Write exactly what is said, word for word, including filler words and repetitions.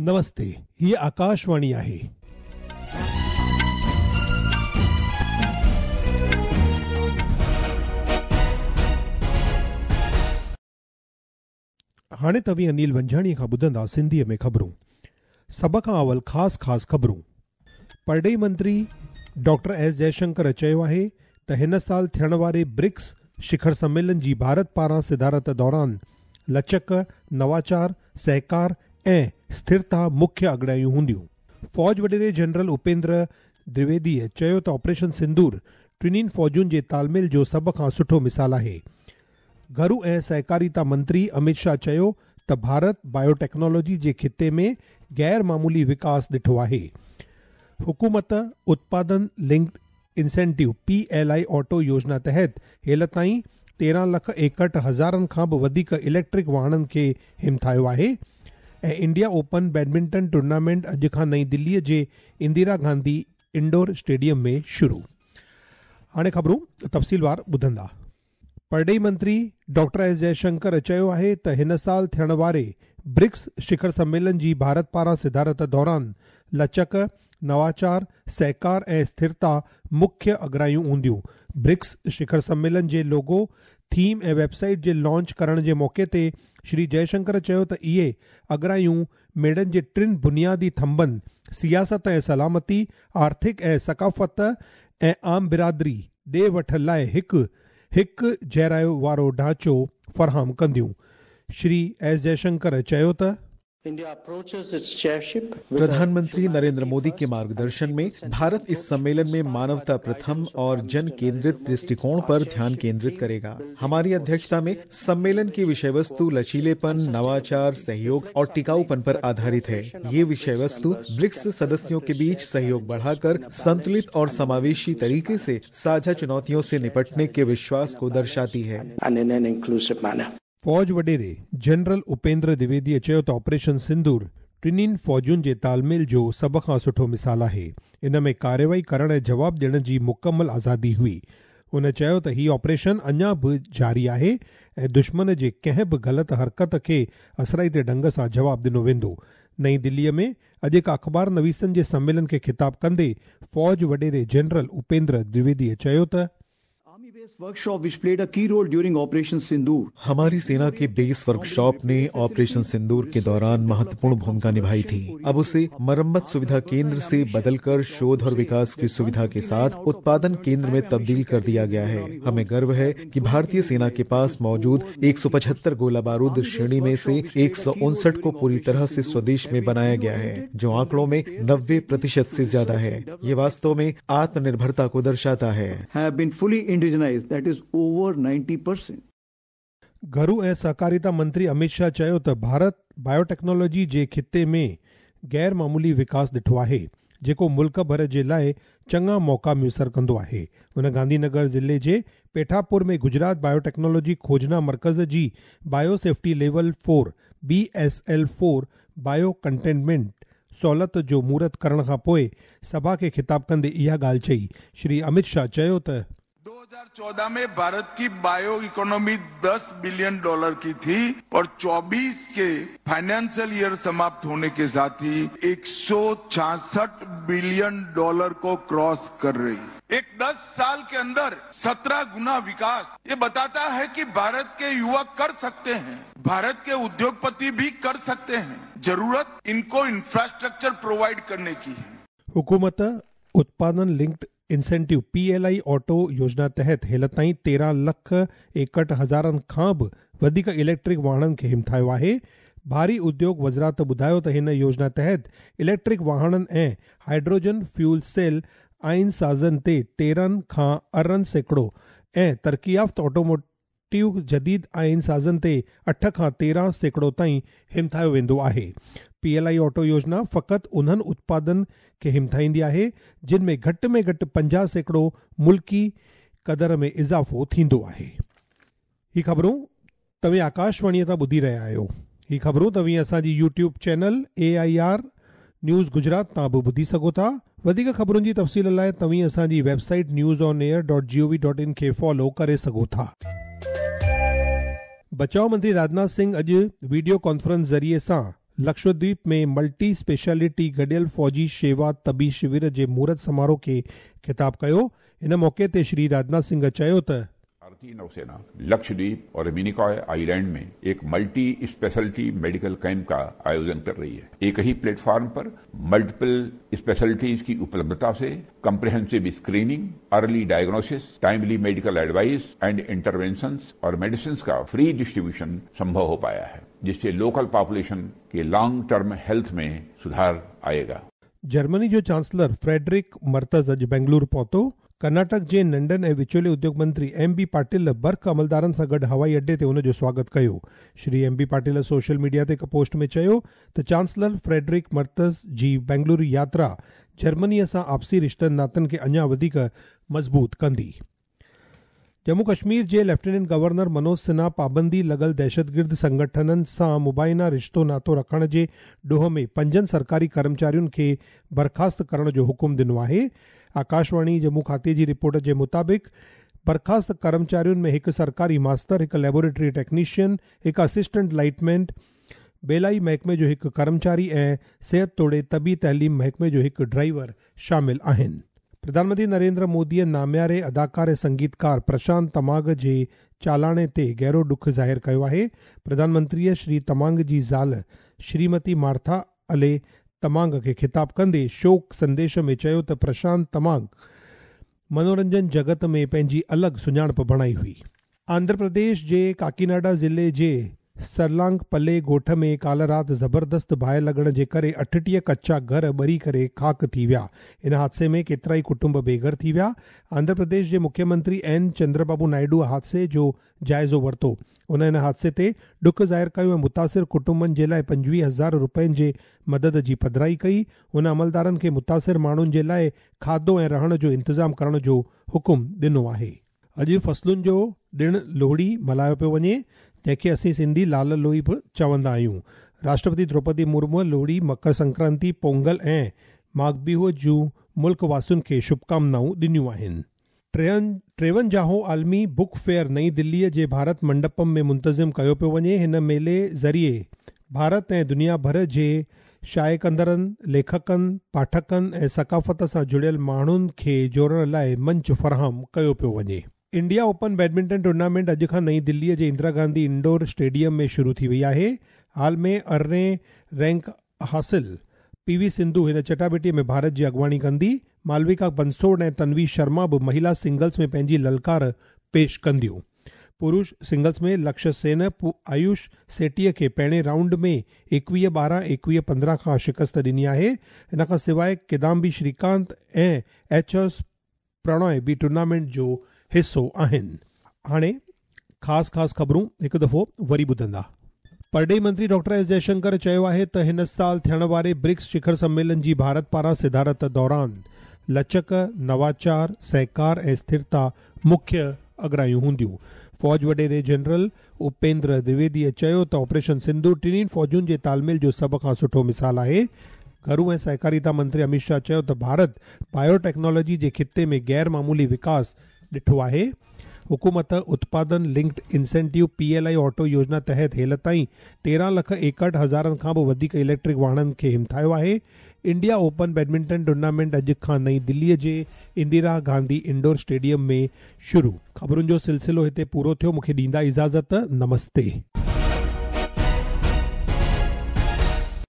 नमस्ते, ये आकाशवाणी आहे। हाणे तव्हीं अनिल वंझाणी खां ॿुधंदा सिंधीअ में ख़बरूं। सभ खां अवल ख़ासि ख़ासि ख़बरूं। परॾेही मंत्री डॉक्टर एस जयशंकर चयो आहे त हिन साल थियण वारे ब्रिक्स शिखर सम्मेलन जी भारत पारां सिधारत दौरान लचक, नवाचार, सहकार ऐं स्थिरता मुख्य अॻिणायूं हूंदियूं। फ़ौज वॾेरे जनरल उपेंद्र द्विवेदीअ चयो त ऑपरेशन सिंदूर टिन्हिनि फ़ौजुनि जे तालमेल जो सभ खां सुठो मिसाल आहे। घरू ऐं सहकारिता मंत्री अमित शाह चयो त भारत बायोटेक्नोलॉजी जे खिते में गैर मामूली विकास ॾिठो आहे। हुकूमत उत्पादन linked incentive P L I auto योजना तहत हेल ताईं तेरहं लख एकहठि हज़ारनि खां बि वधीक इलेक्ट्रिक वाहननि खे हिमथायो आहे ऐं इंडिया ओपन बैडमिंटन टूर्नामेंट अॼु खां नई दिल्लीअ जे इंदिरा गांधी इंडोर स्टेडियम में शुरू। हाणे ख़बरूं तफ़सीलवार ॿुधंदा। परॾेही मंत्री डॉक्टर एस जयशंकर चयो आहे त हिन साल थियण वारे ब्रिक्स शिखर सम्मेलन जी भारत पारां सिधारत दौरान लचक, नवाचार, सहकार ऐं स्थिरता मुख्य अॻिणायूं हूंदियूं। ब्रिक्स शिखर सम्मेलन जे लोगो, थीम ऐं वेबसाइट जे लॉन्च करण जे मौके ते श्री जयशंकर चयो त इहे अॻिणायूं मेड़नि जे टिनि बुनियादी थंभनि सियासत ऐं सलामती, आर्थिक ऐं सकाफ़त ऐं आम बिरादरी ॾे वठ लाइ हिकु हिकु जहिरायो वारो ढांचो फ़राहम कंदियूं। श्री एस जयशंकर चयो त प्रधानमंत्री नरेंद्र मोदी के मार्गदर्शन में भारत इस सम्मेलन में मानवता प्रथम और जन केंद्रित दृष्टिकोण पर ध्यान केंद्रित करेगा। हमारी अध्यक्षता में सम्मेलन की विषय वस्तु लचीलेपन, नवाचार, सहयोग और टिकाऊपन पर आधारित है। ये विषय वस्तु ब्रिक्स सदस्यों के बीच सहयोग बढ़ाकर संतुलित और समावेशी तरीके से साझा चुनौतियों से निपटने के विश्वास को दर्शाती है। फ़ौज वॾेरे जनरल उपेंद्र द्विवेदीअ चयो त ऑपरेशन सिंदूर टिन्हिनि फ़ौजुनि जे तालमेल जो सभ खां सुठो मिसाल आहे। इन में कार्रवाई करण ऐं जवाब ॾियण जी मुकमल आज़ादी हुई। हुन चयो त हीउ ऑपरेशन अञा बि जारी आहे ऐं दुश्मन जे कंहिं बि ग़लति हरकत खे असराईते ढंग सां जवाब ॾिनो वेंदो। नई दिल्लीअ में अॼु हिकु अख़बार नवीसनि जे सम्मेलन खे ख़िताब कंदे फ़ौज वॾेरे जनरल उपेंद्र द्विवेदीअ चयो त workshop which played a key role during Operation Sindoor. हमारी सेना के बेस वर्कशॉप ने ऑपरेशन सिंदूर के दौरान महत्वपूर्ण भूमिका निभाई थी। अब उसे मरम्मत सुविधा केंद्र से बदलकर शोध और विकास की सुविधा के साथ उत्पादन केंद्र में तब्दील कर दिया गया है। हमें गर्व है कि भारतीय सेना के पास मौजूद एक सौ पचहत्तर गोला बारूद श्रेणी में से एक सौ उनसठ को पूरी तरह से स्वदेश में बनाया गया है, जो आंकड़ों में नब्बे प्रतिशत से ज्यादा है। ये वास्तव में आत्मनिर्भरता को दर्शाता है। Have been fully indigenized. That is over ninety percent. घरू ऐं सहकारिता मंत्री अमित शाह चयो त भारत बायोटेक्नोलॉजी जे खिते में गैर मामूली विकास ॾिठो आहे, जेको मुल्क भर जे लाइ चङा मौक़ा मुयसर कंदो आहे। हुन गांधीनगर ज़िले जे पेठापुर में गुजरात बायोटेक्नोलॉजी खोजना मर्कज़ जी bio safety level four B S L four bio containment सहूलियत जो मूरत करण खां पोइ सभा खे ख़िताब कंदे इहा ॻाल्हि चई। श्री अमित शाह चयो त दो हज़ार चौदह में भारत की बायो इकोनॉमी दस बिलियन डॉलर की थी और चौबीस के फाइनेंशियल ईयर समाप्त होने के साथ ही एक सौ छियासठ बिलियन डॉलर को क्रॉस कर रही है। एक दस साल के अंदर सत्रह गुना विकास। ये बताता है कि भारत के युवा कर सकते हैं, भारत के उद्योगपति भी कर सकते हैं। जरूरत इनको इंफ्रास्ट्रक्चर प्रोवाइड करने की है। हुकूमत उत्पादन linked incentive P L I auto योजना तहत हेल ताईं तेरहं लख एकहठि हज़ारनि खां बि वधीक इलेक्ट्रिक वाहननि खे हिमथायो आहे। भारी उद्योग वज़रात ॿुधायो त हिन योजना तहत इलेक्ट्रिक वाहननि ऐं हाइड्रोजन फ्यूल सेल आइन साज़नि ते तेरहं खां अरिड़हं सैकड़ो ऐं तरक़ीयाफ़्त ऑटोमोटिव जदीद आइन साज़नि ते अठ खां तेरहं सैकड़ो ताईं हिमथायो वेंदो आहे। पी एल आई ऑटो योजना फ़क़ति उन्हनि उत्पादन खे हिमथाईंदी आहे जिन में घटि में घटि पंजाह सैकड़ो मुल्की क़दर में इज़ाफ़ो थींदो आहे। ही ख़बरूं तव्हीं आकाशवाणीअ तां ॿुधी रहिया आहियो। ही ख़बरूं तव्हीं असांजी YouTube channel A I R news Gujarat तां बि ॿुधी सघो था। वधीक ख़बरुनि जी तफ़सील लाइ तव्हीं असांजी website news on air dot G O V dot in खे फॉलो करे सघो था। बचाव मंत्री राजनाथ सिंह अॼु वीडियो कॉन्फ्रेंस ज़रिए सां लक्षद्वीप में मल्टी स्पेशलिटी गडियल फौजी शेवा तबी शिविर जे मुहूर्त समारोह खे ख़िताब कयो। इन मौके ते श्री राजनाथ सिंह चयो त भारतीय नौसेना लक्षद्वीप और मिनिकॉय आइलैंड में एक मल्टी स्पेशलिटी मेडिकल कैंप का आयोजन कर रही है। एक ही प्लेटफॉर्म पर मल्टीपल स्पेशलिटीज की उपलब्धता से comprehensive screening, early diagnosis, timely medical advice and interventions और मेडिसिन का फ्री डिस्ट्रीब्यूशन संभव हो पाया है, जिससे लोकल पॉपुलेशन के लॉन्ग टर्म हेल्थ में सुधार आएगा। जर्मनी जो चांसलर फ्रेडरिक मर्तज अॼु बेंगलुरु पहुतो। कर्नाटक जे नंढनि ऐं विचोले उद्योग मंत्री एम बी पाटिल बर्क अमलदारनि सां गॾु हवाई अड्डे ते हुन जो स्वागत कयो। Shri M B Patil social media ते हिकु पोस्ट में चयो त चांसलर फ्रेडरिक मर्तज जी बेंगलुरु यात्रा जर्मनीअ सां आपसी रिश्तनि नातनि खे अञा वधीक मज़बूत कंदी। जम्मू कश्मीर जे लेफ्टिनेंट गवर्नर मनोज सिन्हा पाबंदी लॻल दहशतगिर्द संगठननि सां मुबाइना रिश्तो नातो रखण जे ॾोह में पंजनि सरकारी कर्मचारियुनि खे बर्खास्त करण जो हुकुम ॾिनो आहे। आकाशवाणी जम्मू खाते जी रिपोर्ट जे मुताबिक़ बर्खास्त कर्मचारियुनि में हिकु सरकारी मास्तर, हिकु लेबोरेटरी टेक्नीशियन, हिकु असिस्टेंट लाइटमैन, बेलाई महकमे जो हिकु कर्मचारी ऐं सिहत तोड़े तबी तइलीम महकमे जो हिकु ड्राइवर शामिल आहिनि। प्रधानमंत्री नरेंद्र मोदीअ नाम्यारे अदाकार ऐं संगीतकार प्रशांत तमांग जे चालाणे ते गहरो ॾुख ज़ाहिर कयो आहे। प्रधानमंत्रीअ श्री तमांग जी ज़ाल श्रीमती मार्था अले तमांग खे ख़िताब कंदे शोक संदेश में चयो त प्रशांत तमांग मनोरंजन जगत में पंहिंजी अलॻि सुञाणप बणाई हुई। आंध्र प्रदेश जे काकीनाडा ज़िले जे सरलांगपल्ले ॻोठ में काल्ह राति ज़बरदस्त बाहि लॻण जे करे अठटीह कचा घर ॿरी करे खाक थी विया। इन हादसे में केतिरा ई कुटुंब बेघर थी विया। आंध्र प्रदेश जे मुख्यमंत्री एन चंद्रबाबू नायडू हादसे जो जाइज़ो वरितो। उन इन हादसे ते ॾुख ज़ाहिर कयो ऐं मुतासिर कुटुंबनि जे लाइ पंजवीह हज़ार रुपयनि जे मदद जी पधिराई कई। उन अमलदारनि खे मुतासिर माण्हुनि जे लाइ खाधो ऐं रहण जो इंतज़ाम करण जो हुकुम ॾिनो आहे। अॼु फसलुनि जो ॾिणु लोहड़ी मल्हायो पियो वञे, जंहिंखे असीं सिंधी लाल लोई बि चवंदा आहियूं। राष्ट्रपति द्रौपदी मुर्मू लोहड़ी, मकर संक्रांति, पोंगल ऐं माघबिहू जूं मुल्क वासियुनि खे शुभकामनाऊं ॾिनियूं आहिनि। टेवन टेवंजाहो आलमी बुक फेयर नई दिल्लीअ जे भारत मंडपम में मुंतज़िम कयो पियो वञे। हिन मेले ज़रिए भारत ऐं दुनिया भर जे शाए कंदड़नि, लेखकनि, पाठकनि ऐं सकाफ़त सां जुड़ियल माण्हुनि खे जोड़ण लाइ मंच फ़राहम कयो पियो वञे। इंडिया ओपन बैडमिंटन टूर्नामेंट अॼु खां नई दिल्लीअ जे इंदिरा गांधी इंडोर स्टेडियम में शुरू थी वई आहे। हाल में अरिड़हें रैंक हासिल पी वी सिंधु हिन चटाभेटीअ में भारत जी अॻुवाणी कंदी। मालविका बंसोड़ ऐं तन्वी शर्मा बि महिला सिंगल्स में पंहिंजी ललकार पेश कंदियूं। पुरुष सिंगल्स में लक्ष्य सेन आयुष सेठीअ खे पहिरें राउंड में एकवीह ॿारहं एकवीह पंद्रहं खां शिकस्त ॾिनी आहे। इन खां सवाइ किदाम्बी श्रीकांत ऐं एच एस प्रणॉय बि टूर्नामेंट जो हिसो आहिनि। हाणे ख़ासि ख़ासि ख़बरूं हिकु दफ़ो वरी ॿुधंदा। परॾेही मंत्री डॉक्टर एस जयशंकर चयो आहे त हिन साल थियण वारे ब्रिक्स शिखर सम्मेलन जी भारत पारां सिधारत दौरान लचक, नवाचार, सहकार ऐं स्थिरता मुख्य अगरायूं हूंदियूं। फ़ौज वॾेरे जनरल उपेंद्र द्विवेदीअ चयो त ऑपरेशन सिंधु टिनी फ़ौजुनि जे तालमेल जो सभ खां सुठो मिसाल आहे। घरू ऐं सहकारिता मंत्री अमित शाह चयो त भारत बायोटेक्नोलॉजी जे खिते में गैर मामूली विकास ॾिठो आहे। हुकूमत उत्पादन linked incentive P L I auto योजना तहत हेल ताईं तेरहं लख एकहठि हज़ारनि खां बि वधीक इलेक्ट्रिक वाहननि खे हिमथायो आहे। इंडिया ओपन बैडमिंटन टूर्नामेंट अॼु खां नई दिल्लीअ जे इंदिरा गांधी इंडोर स्टेडियम में शुरू। ख़बरुनि जो सिलसिलो हिते पूरो थियो। मूंखे ॾींदा इजाज़त। नमस्ते।